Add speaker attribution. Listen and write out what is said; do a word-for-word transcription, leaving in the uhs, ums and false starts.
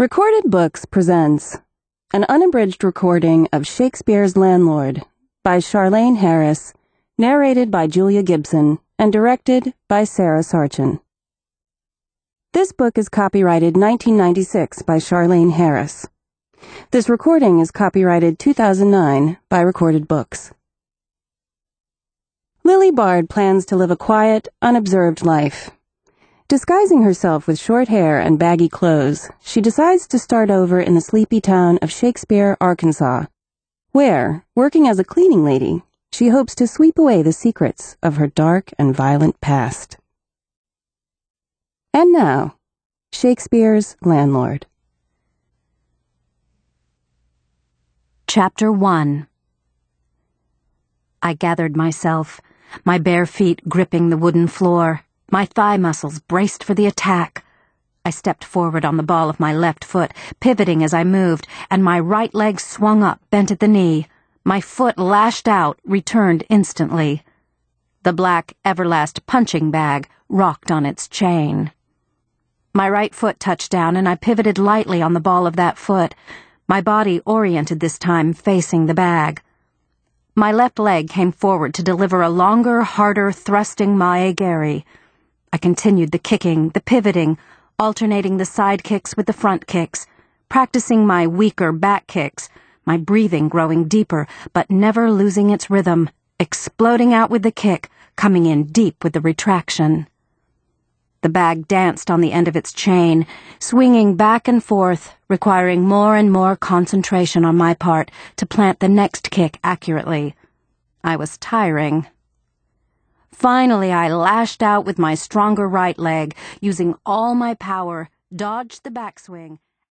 Speaker 1: Recorded Books presents an unabridged recording of Shakespeare's Landlord by Charlaine Harris, narrated by Julia Gibson, and directed by Sarah Sarchin. This book is copyrighted nineteen ninety-six by Charlaine Harris. This recording is copyrighted two thousand nine by Recorded Books. Lily Bard plans to live a quiet, unobserved life. Disguising herself with short hair and baggy clothes, she decides to start over in the sleepy town of Shakespeare, Arkansas, where, working as a cleaning lady, she hopes to sweep away the secrets of her dark and violent past. And now, Shakespeare's Landlord.
Speaker 2: Chapter one. I gathered myself, my bare feet gripping the wooden floor, my thigh muscles braced for the attack. I stepped forward on the ball of my left foot, pivoting as I moved, and my right leg swung up, bent at the knee. My foot lashed out, returned instantly. The black Everlast punching bag rocked on its chain. My right foot touched down, and I pivoted lightly on the ball of that foot, my body oriented this time facing the bag. My left leg came forward to deliver a longer, harder, thrusting mae-geri. I continued the kicking, the pivoting, alternating the side kicks with the front kicks, practicing my weaker back kicks, my breathing growing deeper, but never losing its rhythm, exploding out with the kick, coming in deep with the retraction. The bag danced on the end of its chain, swinging back and forth, requiring more and more concentration on my part to plant the next kick accurately. I was tiring. Finally, I lashed out with my stronger right leg, using all my power, dodged the backswing,